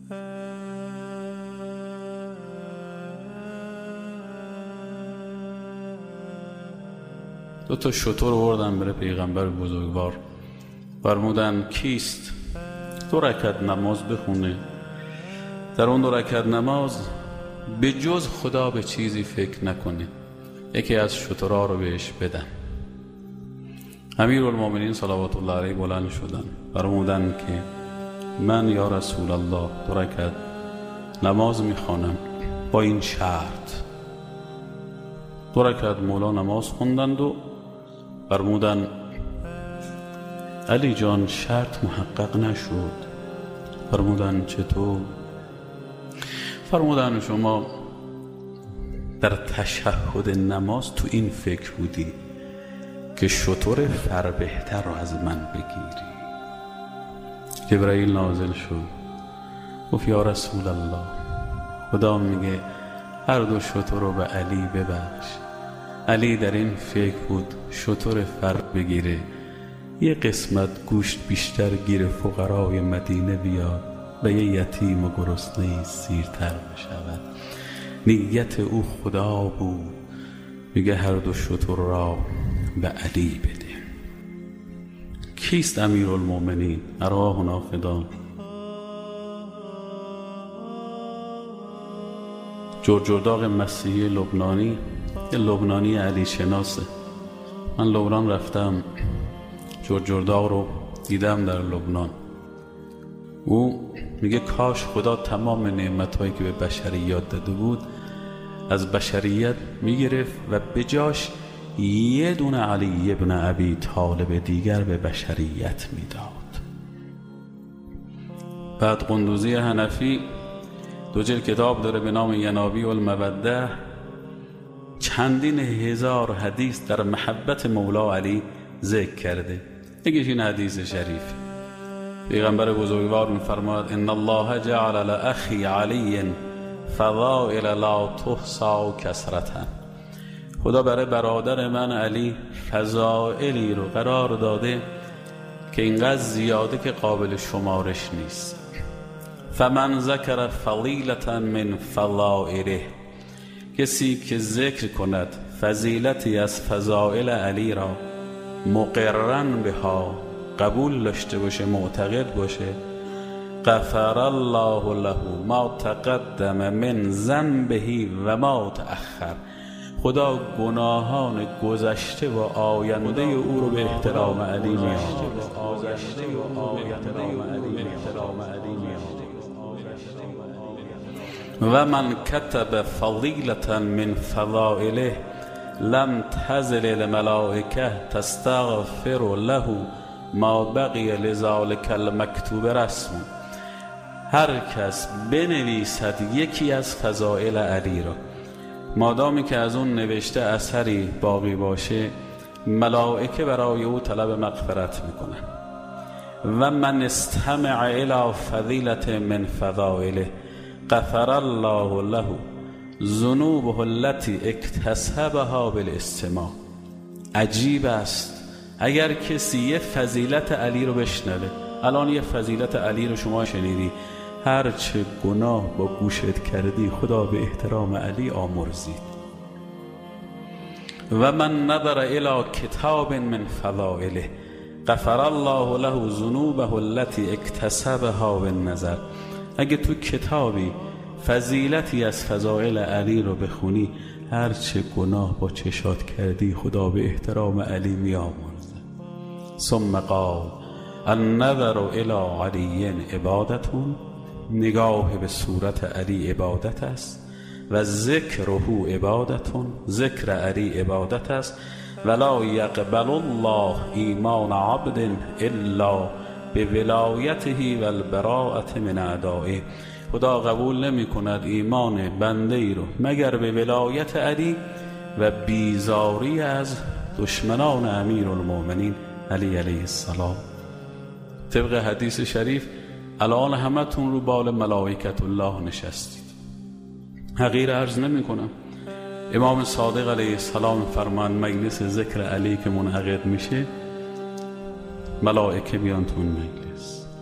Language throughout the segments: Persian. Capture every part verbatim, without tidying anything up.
دو تا شتر آوردن بره پیغمبر بزرگوار، فرمودن کیست دو رکعت نماز بخونه، در اون دو رکعت نماز به جز خدا به چیزی فکر نکنه، یکی از شترها رو بهش بدن. امیرالمومنین صلوات الله علیه بلند شدن، فرمودن که من یا رسول الله دو رکعت نماز میخوانم با این شرط. دو رکعت مولا نماز خوندند و فرمودن علی جان شرط محقق نشد. فرمودن چطور؟ فرمودن شما در تشهد نماز تو این فکر بودی که شتر فربهتر رو از من بگیری. جبرائیل نازل شد، گفت یا رسول الله خدا میگه هر دو شتر رو به علی ببخش. علی در این فکر بود شتر فر بگیره، یه قسمت گوشت بیشتر گیر فقرای مدینه بیاد و یه یتیم و گرسنه سیرتر بشود. نیت او خدا بود، میگه هر دو شتر را به علی بده. کیست امیرالمومنین؟ ارواحنا فدا. جرجرداغ مسیحی لبنانی، یه لبنانی علی شناسه. من لبنان رفتم، جرجرداغ رو دیدم در لبنان. او میگه کاش خدا تمام نعمت‌هایی که به بشریت داده بود از بشریت میگرفت و به جاش یه دونه علی ابن ابی طالب دیگر به بشریت میداد. بعد قندوزی حنفی دو جلد کتاب داره به نام ینابیع الموده، چندین هزار حدیث در محبت مولا علی ذکر کرده. یکیش این حدیث شریف پیغمبر بزرگوار می‌فرماد ان الله جعل لاخی علی فضائل لا تحصى کثرة. خدا برای برادر من علی فضائلی رو قرار داده که اینقدر زیاده که قابل شمارش نیست. فمن ذکر فضیلة من فضائله، کسی که ذکر کند فضیلتی از فضائل علی را مقرن بها، قبول داشته باشه، معتقد باشه، غفر الله له ما تقدم من ذنبه و ما تأخر، خدا گناهان گذشته و آینده او رو به احترام علی می‌آورد. و من کتب فضیلة من فضائله لم تزل الملائکه تستغفر له ما بقی لذلک المکتوب رسم. هر کس بنویسد یکی از فضائل علی را، مادامی که از اون نوشته اثری باقی باشه، ملائکه برای او طلب مغفرت میکنن. و من استمع الی فضیلة من فضائله غفر الله له ذنوبه التي اکتسبها بالاستماع. عجیب است اگر کسی یه فضیلت علی رو بشنوه. الان یه فضیلت علی رو شما شنیدی، هر چه گناه با گوشت کردی خدا به احترام علی آمرزید. و من نظر الی کتاب من فضائله غفر الله له ذنوبه التي اکتسبها بالنظر. اگه تو کتابی فضیلتی از فضائل علی رو بخونی، هر چه گناه با چشات کردی خدا به احترام علی میامرزه. ثم قال النظر الی علی عبادتون، نگاه به صورت علی عبادت است، و ذکره عبادتون، ذکر علی عبادت است. ولا یقبل الله ایمان عبد الا به ولایته و البراءة من اعدائه. خدا قبول نمی کند ایمان بنده ای رو مگر به ولایت علی و بیزاری از دشمنان امیرالمومنین علی علیه السلام. طبق حدیث شریف الان همتون رو بال ملائکت الله نشستید. حقیر عرض نمی کنم. امام صادق علیه السلام فرمان مجلس ذکر علی که منعقد میشه، ملائکه بیان تو اون مجلس.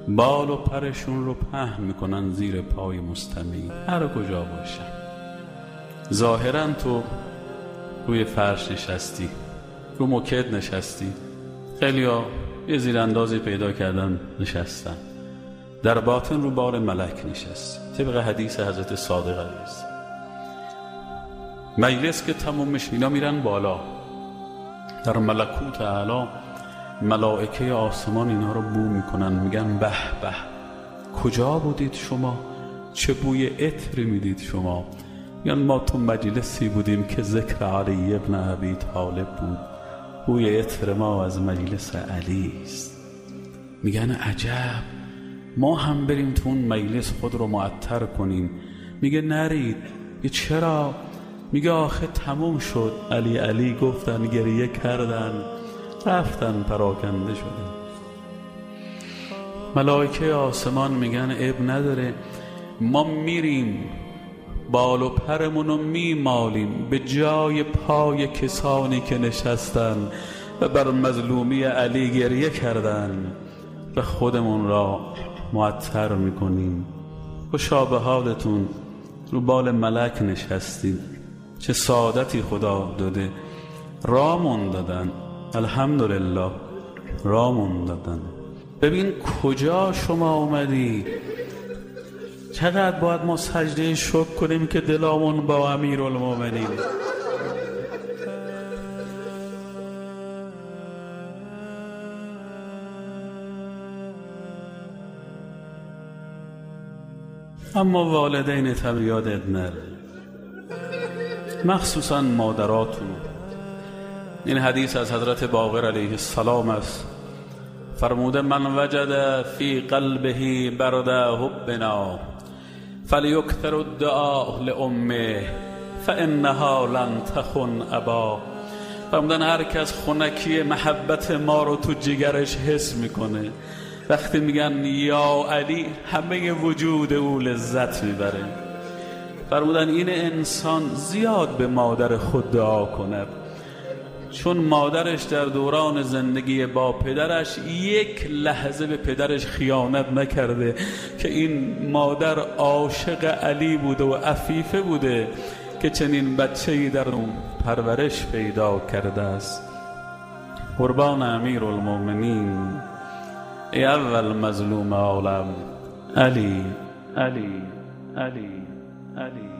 بال و پرشون رو پهن میکنن زیر پای مستمعین هر کجا باشن. ظاهرا تو روی فرش نشستی، رو موکت نشستی، خیلی ها یه زیراندازی پیدا کردن نشستن، در باطن رو بال ملک نشست. طبق حدیث حضرت صادق علیه السلام مجلس که تموم میشه اینا میرن بالا، در ملکوت اعلی ملائکه آسمان اینا رو بو میکنن، میگن به به کجا بودید شما، چه بوی عطری میدید شما. میگن ما تو مجلسی بودیم که ذکر علی ابن ابی طالب بود، بوی عطر ما از مجلس علی است. میگن عجب، ما هم بریم تو اون مجلس خود رو معطر کنیم. میگه نرید. چرا؟ میگه آخه تموم شد. علی علی گفتن، گریه کردن، رفتن، پراکنده شدن. ملائکه آسمان میگن عیب نداره، ما میریم بال و پرمونو میمالیم به جای پای کسانی که نشستن و بر مظلومی علی گریه کردن و خودمون را معطر میکنیم. خوشا به حالتون، رو بال ملک نشستیم، چه سعادتی خدا داده. رامون دادن، الحمدلله رامون دادن. ببین کجا شما اومدی، چقدر باید ما سجده شکر کنیم که دلامون با امیرالمومنین. اما والدین تب یادت نره، مخصوصا مادراتون. این حدیث از حضرت باقر علیه السلام است. فرموده من وجد فی قلبه برد حبنا فلیکثر الدعاء لامه فانها لن تخن ابا. فرمودن هر کس خنکی محبت ما رو تو جگرش حس میکنه، وقتی میگن یا علی همه وجود او لذت میبره. فرمودن این انسان زیاد به مادر خود دعا کند، چون مادرش در دوران زندگی با پدرش یک لحظه به پدرش خیانت نکرده که این مادر عاشق علی بوده و عفیفه بوده که چنین بچه‌ای در اون پرورش پیدا کرده است. قربان امیرالمومنین، ای اول مظلوم عالم، علی علی علی علی.